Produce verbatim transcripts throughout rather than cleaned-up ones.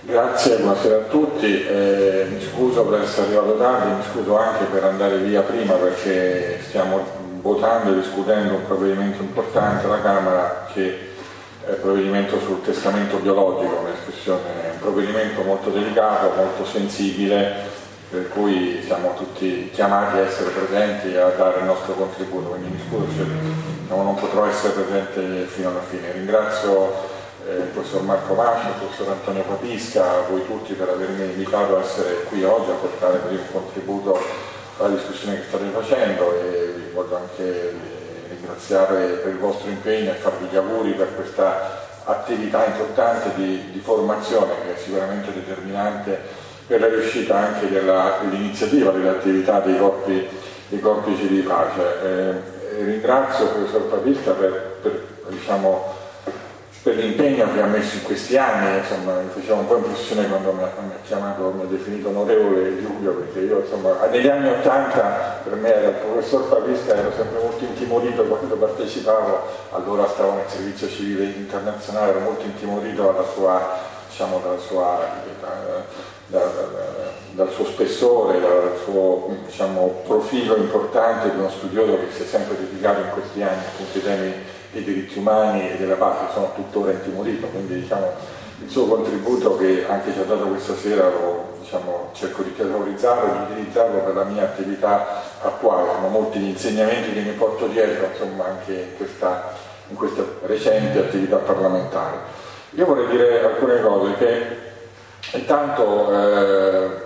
Grazie, buonasera a tutti. Eh, mi scuso per essere arrivato tardi, mi scuso anche per andare via prima perché stiamo votando e discutendo un provvedimento importante alla Camera che è il provvedimento sul testamento biologico, una discussione, un provvedimento molto delicato, molto sensibile, per cui siamo tutti chiamati a essere presenti e a dare il nostro contributo, quindi mi scuso se non potrò essere presente fino alla fine. Ringrazio Eh, il professor Marco Mascia, il professor Antonio Papisca, voi tutti per avermi invitato a essere qui oggi a portare così un contributo alla discussione che state facendo, e vi voglio anche ringraziare per il vostro impegno e farvi gli auguri per questa attività importante di, di formazione che è sicuramente determinante per la riuscita anche dell'iniziativa dell'attività dei corpi, dei corpi civili di pace. Eh, ringrazio il professor Papisca per, per diciamo, per l'impegno che ha messo in questi anni. Insomma, mi faceva un po' impressione quando mi ha, mi ha chiamato, mi ha definito onorevole Giulio, perché io insomma negli anni ottanta per me era il professor Papisca, ero sempre molto intimorito quando partecipavo, allora stavo nel servizio civile internazionale, ero molto intimorito dalla sua, diciamo, dalla sua, da, da, da, dal suo spessore, dal suo, diciamo, profilo importante di uno studioso che si è sempre dedicato in questi anni appunto ai temi dei diritti umani e della pace. Sono tuttora intimorito, quindi diciamo, il suo contributo che anche ci ha dato questa sera lo, diciamo, cerco di terrorizzarlo e di utilizzarlo per la mia attività attuale. Sono molti gli insegnamenti che mi porto dietro, insomma, anche in questa, in questa recente attività parlamentare. Io vorrei dire alcune cose che intanto eh,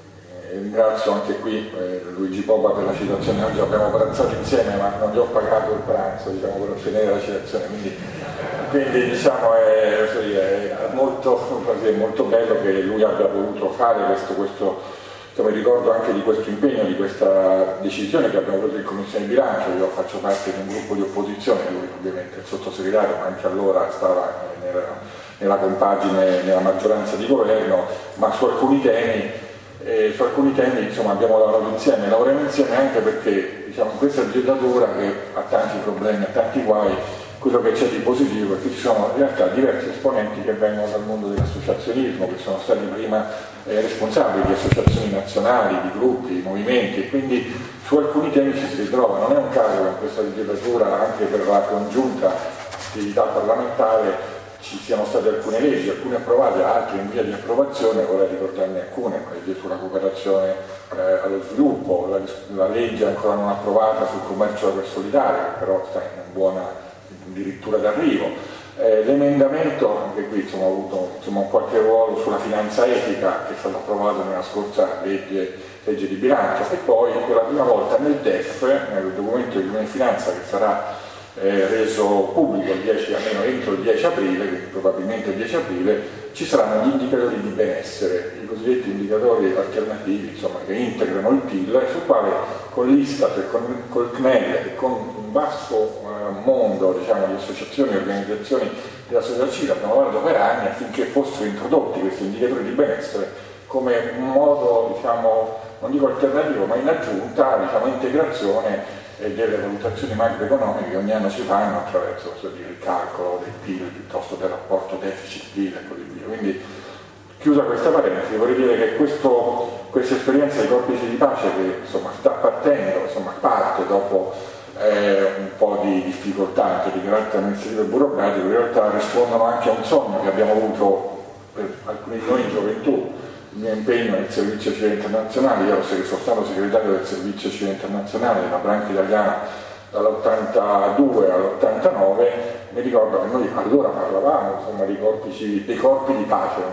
ringrazio anche qui eh, Luigi Popa per la citazione. Oggi abbiamo pranzato insieme ma non gli ho pagato il pranzo, diciamo, per ottenere la citazione, quindi, quindi diciamo, è, è, molto, è molto bello che lui abbia voluto fare questo, questo insomma, ricordo anche di questo impegno, di questa decisione che abbiamo preso in Commissione Bilancio. Io faccio parte di un gruppo di opposizione, lui ovviamente è il sottosegretario, ma anche allora stava nella, nella compagine, nella maggioranza di governo, ma su alcuni temi E su alcuni temi insomma, abbiamo lavorato insieme, lavoriamo insieme anche perché, diciamo, in questa legislatura che ha tanti problemi, ha tanti guai, quello che c'è di positivo è che ci sono in realtà diversi esponenti che vengono dal mondo dell'associazionismo, che sono stati prima eh, responsabili di associazioni nazionali, di gruppi, di movimenti, e quindi su alcuni temi ci si ritrova. Non è un caso che in questa legislatura, anche per la congiunta attività parlamentare, ci siano state alcune leggi, alcune approvate, altre in via di approvazione. Vorrei ricordarne alcune: la legge sulla cooperazione eh, allo sviluppo, la, la legge ancora non approvata sul commercio solidale, che però sta in buona addirittura d'arrivo, eh, l'emendamento, anche qui insomma, ha avuto insomma, un qualche ruolo sulla finanza etica, che è stato approvato nella scorsa legge, legge di bilancio, e poi per la prima volta nel D E F, nel documento di economia e finanza che sarà Eh, reso pubblico il dieci, almeno entro il dieci aprile, quindi probabilmente il dieci aprile, ci saranno gli indicatori di benessere, i cosiddetti indicatori alternativi, insomma, che integrano il P I L, sul quale con l'Istat e con col C N E L e con un vasto eh, mondo, diciamo, di associazioni e organizzazioni della società civile abbiamo lavorato per anni affinché fossero introdotti questi indicatori di benessere come un modo, diciamo, non dico alternativo, ma in aggiunta, diciamo, integrazione e delle valutazioni macroeconomiche che ogni anno si fanno attraverso, so dire, il calcolo del P I L piuttosto del rapporto deficit-P I L e così via. Quindi, chiusa questa parentesi, vorrei dire che questo, questa esperienza dei corpi di pace, che insomma, sta partendo, insomma, parte dopo eh, un po' di difficoltà anche di carattere amministrativo e burocratico, in realtà rispondono anche a un sogno che abbiamo avuto per alcuni di noi in gioventù. Il mio impegno nel servizio civile internazionale, io sono stato segretario del servizio civile internazionale della branca italiana dall'ottantadue all'ottantanove. Mi ricordo che noi allora parlavamo, insomma, dei corpi civili, dei corpi di pace,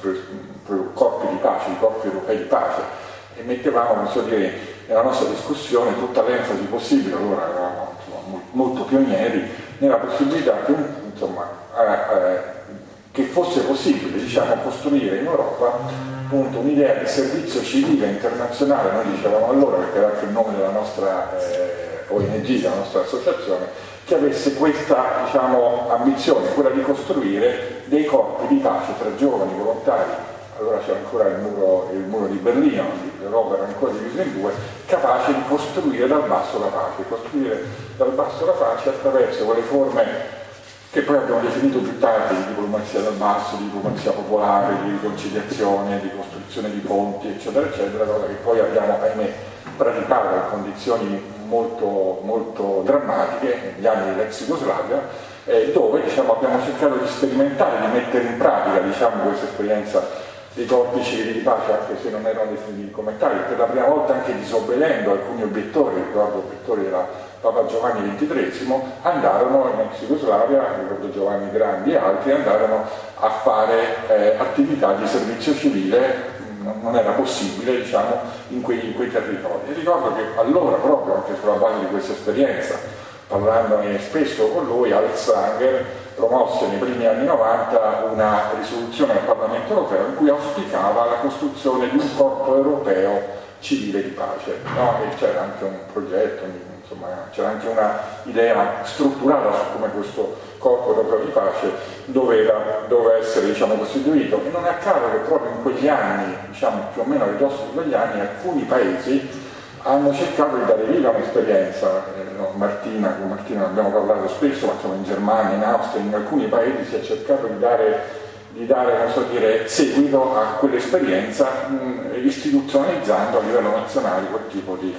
corpi di pace, i corpi europei di pace, e mettevamo, posso dire, nella nostra discussione tutta l'enfasi possibile. Allora eravamo, insomma, molto pionieri nella possibilità che, insomma, eh, eh, che fosse possibile, diciamo, costruire in Europa appunto un'idea di servizio civile internazionale. Noi dicevamo allora, perché era anche il nome della nostra eh, O N G, della nostra associazione, che avesse questa, diciamo, ambizione, quella di costruire dei corpi di pace tra giovani volontari. Allora c'era ancora il muro, il muro di Berlino, l'Europa era ancora divisa in due, capace di costruire dal basso la pace, costruire dal basso la pace attraverso quelle forme che poi abbiamo definito più tardi di diplomazia dal basso, di diplomazia popolare, di riconciliazione, di costruzione di ponti, eccetera, eccetera, cosa che poi abbiamo, ahimè, praticato in condizioni molto, molto drammatiche negli anni dell'ex Jugoslavia, eh, dove diciamo, abbiamo cercato di sperimentare, di mettere in pratica diciamo, questa esperienza dei corpi civili di pace, anche se non erano definiti come tali, per la prima volta anche disobbedendo alcuni obiettori, ricordo obiettori della Papa Giovanni ventitreesimo, andarono in ex Jugoslavia, ricordo Giovanni Grandi e altri, andarono a fare eh, attività di servizio civile, non era possibile diciamo, in, quei, in quei territori. E ricordo che allora proprio, anche sulla base di questa esperienza, parlandone spesso con lui, Alex Langer promosse nei primi anni novanta una risoluzione al Parlamento europeo in cui auspicava la costruzione di un corpo europeo civile di pace, no? E c'era anche un progetto, insomma, c'era anche una idea strutturata su come questo corpo europeo di pace doveva, doveva essere diciamo, costituito. E non è a caso che proprio in quegli anni, diciamo più o meno a ridosso di quegli anni, alcuni paesi hanno cercato di dare vita a un'esperienza, eh, no, Martina, con Martina ne abbiamo parlato spesso, ma insomma in Germania, in Austria, in alcuni paesi si è cercato di dare, di dare non so dire, seguito a quell'esperienza, mh, istituzionalizzando a livello nazionale quel tipo di,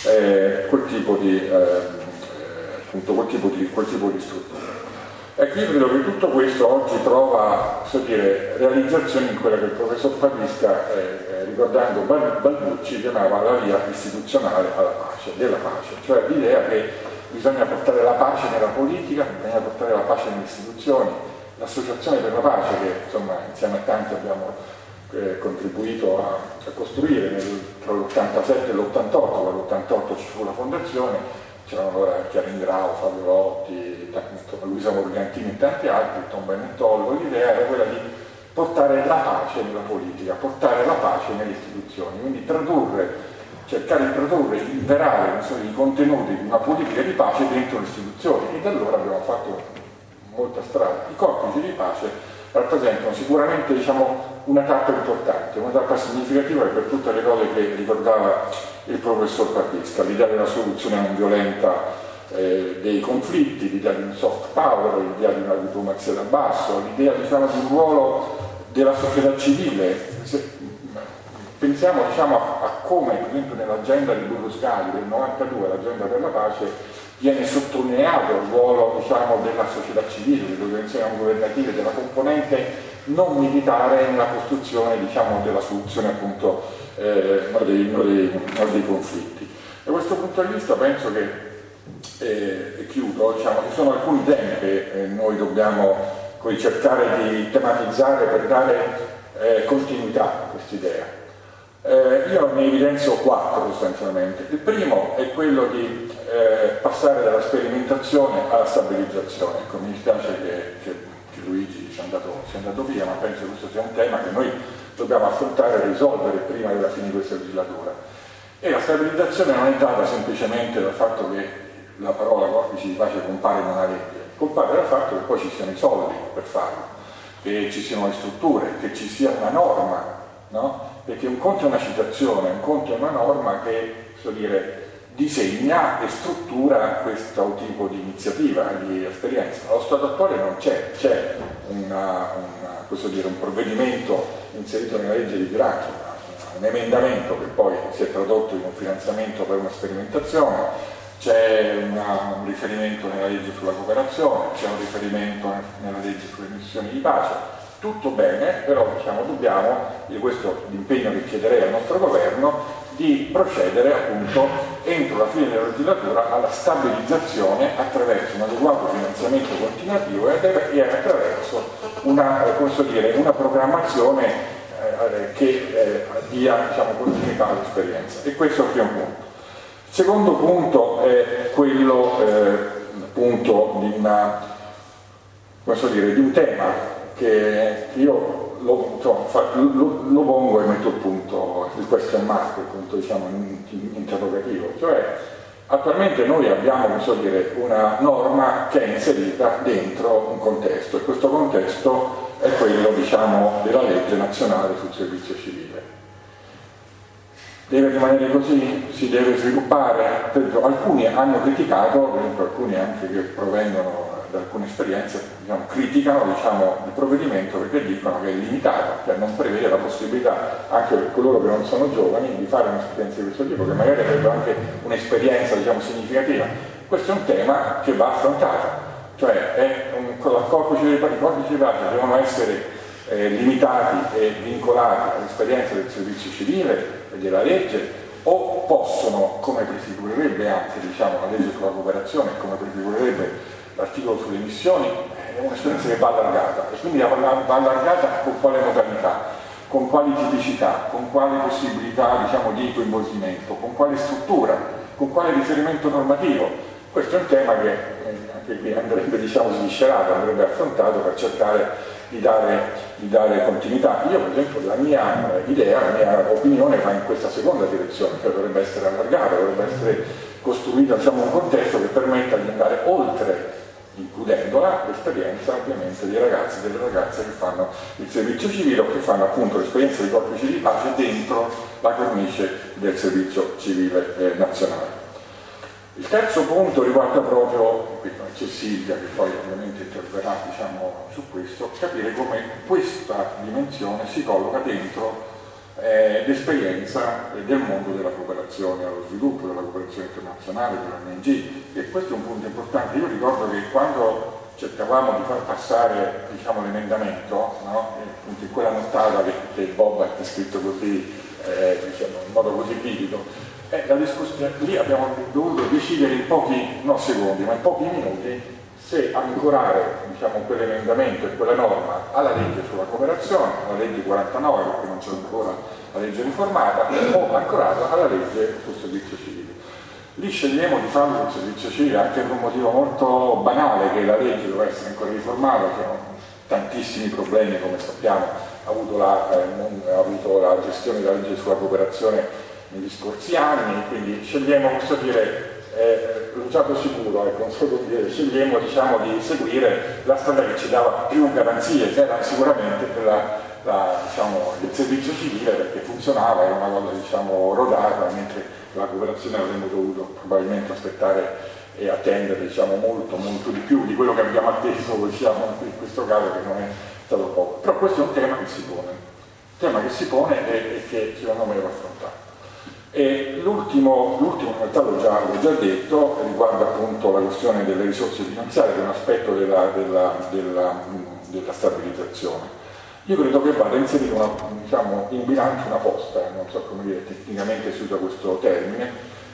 eh, quel tipo di, eh, appunto, quel tipo di, quel tipo di struttura. Ecco, io credo che tutto questo oggi trova so dire, realizzazione in quella che il professor Papisca, eh, ricordando Balducci, chiamava la via istituzionale alla pace, della pace, cioè l'idea che bisogna portare la pace nella politica, bisogna portare la pace nelle istituzioni, l'associazione per la pace che insomma insieme a tanti abbiamo eh, contribuito a, a costruire nel, tra l'ottantasette e l'ottantotto, dall'ottantotto ci fu la fondazione, c'erano allora Chiara Ingrao, Fabio Lotti, Luisa Morgantini e tanti altri, Tom Benettolo. L'idea era quella di portare la pace nella politica, portare la pace nelle istituzioni, quindi tradurre, cercare di tradurre, liberare i contenuti di una politica di pace dentro le istituzioni, e da allora abbiamo fatto molta strada. I corpi di pace rappresentano sicuramente diciamo, una tappa importante, una tappa significativa per tutte le cose che ricordava il professor Papisca, l'idea della soluzione non violenta eh, dei conflitti, l'idea di un soft power, l'idea di una diplomazia da basso, l'idea diciamo, di un ruolo della società civile. Se, pensiamo diciamo, a, a come per esempio nell'agenda di Berlusconi del novantadue, l'agenda per la pace, viene sottolineato il ruolo diciamo, della società civile, delle organizzazioni non governative, della componente non militare nella costruzione diciamo, della soluzione appunto eh, dei, dei, dei conflitti. Da questo punto di vista penso che, eh, e chiudo, diciamo, ci sono alcuni temi che eh, noi dobbiamo poi cercare di tematizzare per dare eh, continuità a quest'idea. Eh, io ne evidenzio quattro sostanzialmente. Il primo è quello di eh, passare dalla sperimentazione alla stabilizzazione. Ecco, mi dispiace che, che, che Luigi sia andato, sia andato via, ma penso che questo sia un tema che noi dobbiamo affrontare e risolvere prima della fine di questa legislatura. E la stabilizzazione non è data semplicemente dal fatto che la parola corpi di pace compare in una legge, compare dal fatto che poi ci siano i soldi per farlo, che ci siano le strutture, che ci sia una norma, no? Perché un conto è una citazione, un conto è una norma che, so dire, disegna e struttura questo tipo di iniziativa, di esperienza. Allo stato attuale non c'è, c'è una, una, questo dire, un provvedimento inserito nella legge di bilancio, un emendamento che poi si è tradotto in un finanziamento per una sperimentazione, c'è una, un riferimento nella legge sulla cooperazione, c'è un riferimento nella legge sulle missioni di pace. Tutto bene, però diciamo, dobbiamo, e questo è l'impegno che chiederei al nostro governo, di procedere appunto entro la fine della legislatura alla stabilizzazione attraverso un adeguato finanziamento continuativo e attraverso una, eh, come so dire, una programmazione eh, che eh, dia diciamo, continuità all'esperienza. E questo è il primo punto. Il secondo punto è quello eh, appunto di, una, come so dire, di un tema che io lo, insomma, lo, lo pongo e metto il punto, il question mark, il punto diciamo, interrogativo, cioè attualmente noi abbiamo so dire, una norma che è inserita dentro un contesto e questo contesto è quello diciamo, della legge nazionale sul servizio civile. Deve rimanere così? Si deve sviluppare? Alcuni hanno criticato, per esempio alcuni anche che provengono da alcune esperienze, diciamo, criticano, diciamo, il provvedimento perché dicono che è limitato, cioè non prevede la possibilità anche per coloro che non sono giovani di fare un'esperienza di questo tipo, che magari avrebbero anche un'esperienza, diciamo, significativa. Questo è un tema che va affrontato, cioè è un, con il codice dei pace devono essere eh, limitati e vincolati all'esperienza del servizio civile e della legge, o possono, come prefigurerebbe anche, diciamo, la legge sulla cooperazione, come prefigurerebbe l'articolo sulle missioni, è un'esperienza che va allargata, e quindi va allargata con quale modalità, con quali tipicità, con quali possibilità, diciamo, di coinvolgimento, con quale struttura, con quale riferimento normativo. Questo è un tema che eh, anche qui andrebbe, diciamo, sviscerato, andrebbe affrontato per cercare di dare, di dare continuità. Io, per esempio, la mia idea, la mia opinione va in questa seconda direzione, cioè dovrebbe essere allargata, dovrebbe essere costruito, diciamo, un contesto che permetta di andare oltre, includendola, l'esperienza ovviamente dei ragazzi e delle ragazze che fanno il servizio civile o che fanno appunto l'esperienza di corpi civili di pace dentro la cornice del servizio civile eh, nazionale. Il terzo punto riguarda proprio, qui c'è Silvia che poi ovviamente interverrà, diciamo, su questo, capire come questa dimensione si colloca dentro eh, l'esperienza del mondo della cooperazione allo sviluppo, della cooperazione internazionale, dell'O N G, e questo è un punto importante. Io ricordo che quando cercavamo di far passare, diciamo, l'emendamento, no? Appunto in quella nottata che, che Bob ha descritto così, eh, diciamo, in modo così vivido, Eh, la discussione, lì abbiamo dovuto decidere in pochi, non secondi, ma in pochi minuti, se ancorare, diciamo, quell'emendamento e quella norma alla legge sulla cooperazione, alla legge quarantanove, perché non c'è ancora la legge riformata, o ancorarla alla legge sul servizio civile. Lì scegliamo di farlo sul servizio civile anche per un motivo molto banale, che la legge doveva essere ancora riformata, c'erano tantissimi problemi, come sappiamo, ha avuto la, eh, non, ha avuto la gestione della legge sulla cooperazione negli scorsi anni, quindi scegliamo, posso dire, eh, l'usato sicuro, ecco, non so come dire, scegliamo, diciamo, di seguire la strada che ci dava più garanzie, che era sicuramente quella, la, diciamo, il servizio civile, perché funzionava, era una cosa, diciamo, rodata, mentre la cooperazione avremmo dovuto probabilmente aspettare e attendere, diciamo, molto, molto di più di quello che abbiamo atteso, diciamo, in questo caso, che non è stato poco. Però questo è un tema che si pone, un tema che si pone e, e che secondo me va affrontato. E l'ultimo, l'ultimo in realtà l'ho già, l'ho già detto, riguarda appunto la questione delle risorse finanziarie, che è un aspetto della, della, della, della stabilizzazione. Io credo che vada inserita una, diciamo, in bilancio una posta, non so come dire, tecnicamente si usa questo termine,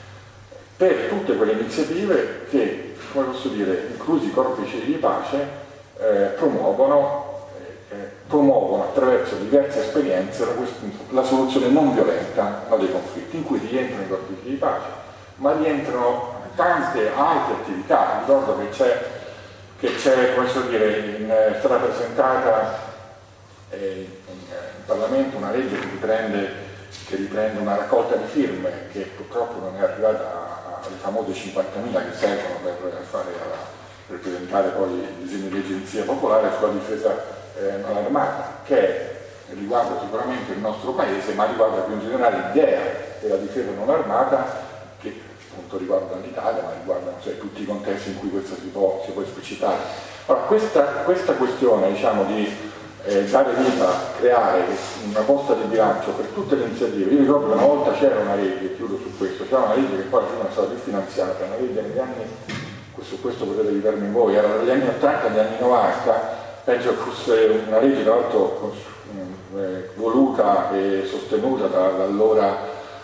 per tutte quelle iniziative che, come posso dire, inclusi i corpi civili di pace, eh, promuovono promuovono attraverso diverse esperienze la, la soluzione non violenta dei conflitti, in cui rientrano i corpi di pace, ma rientrano tante altre attività. Ricordo che c'è, che c'è, come so dire, in, è stata presentata eh, in, in Parlamento una legge che riprende, che riprende una raccolta di firme che purtroppo non è arrivata alle famose cinquantamila che servono per, fare alla, per presentare poi il disegno di legge di iniziativa popolare sulla difesa Eh, non armata, che riguarda sicuramente il nostro paese, ma riguarda più in generale l'idea della difesa non armata, che appunto riguarda l'Italia, ma riguarda, cioè, tutti i contesti in cui questo si può, si può esplicitare. Allora, questa, questa questione, diciamo, di eh, dare vita, creare una posta di bilancio per tutte le iniziative, io ricordo che una volta c'era una legge, chiudo su questo, c'era una legge che poi non è stata più finanziata, una legge negli anni, su questo potete aiutarmi voi, era dagli anni ottanta agli anni novanta, penso che fosse una legge tra l'altro eh, voluta e sostenuta da, dall'allora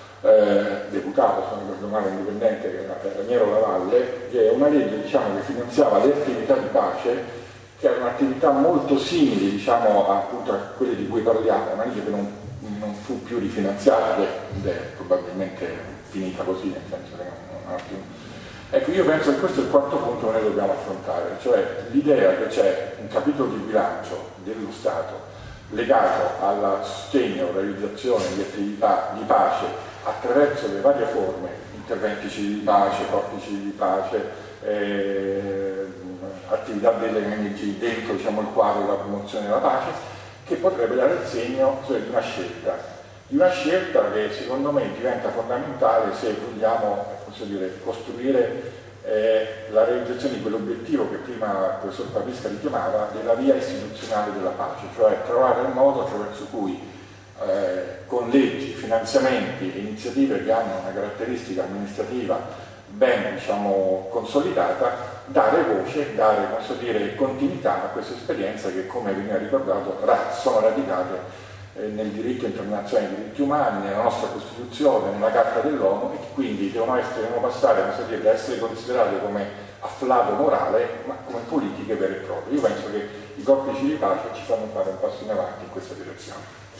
eh, deputato, se non ricordo male, indipendente, che era Raniero Lavalle, che è una legge, diciamo, che finanziava le attività di pace, che erano attività molto simili, diciamo, a, appunto, a quelle di cui parliamo, una legge che non, non fu più rifinanziata ed è probabilmente finita così, nel senso che non, non ha più. Ecco, io penso che questo è il quarto punto che noi dobbiamo affrontare, cioè l'idea che c'è un capitolo di bilancio dello Stato legato al sostegno e realizzazione di attività di pace attraverso le varie forme, interventi civili di pace, corpi civili di pace, eh, attività delle O N G dentro, diciamo, il quadro della promozione della pace, che potrebbe dare il segno, cioè, di una scelta, di una scelta che secondo me diventa fondamentale se vogliamo, posso dire, costruire eh, la realizzazione di quell'obiettivo che prima il professor Papisca richiamava, della via istituzionale della pace, cioè trovare il modo attraverso cui eh, con leggi, finanziamenti e iniziative che hanno una caratteristica amministrativa ben, diciamo, consolidata, dare voce, dare, non so dire, continuità a questa esperienza che, come veniva ricordato, sono radicate eh, nel diritto internazionale dei diritti umani, nella nostra Costituzione, nella Carta dell'ONU, e che quindi devono, essere, devono passare, non so dire, da essere considerate come afflato morale, ma come politiche vere e proprie. Io penso che i corpi civili di pace ci fanno fare un passo in avanti in questa direzione.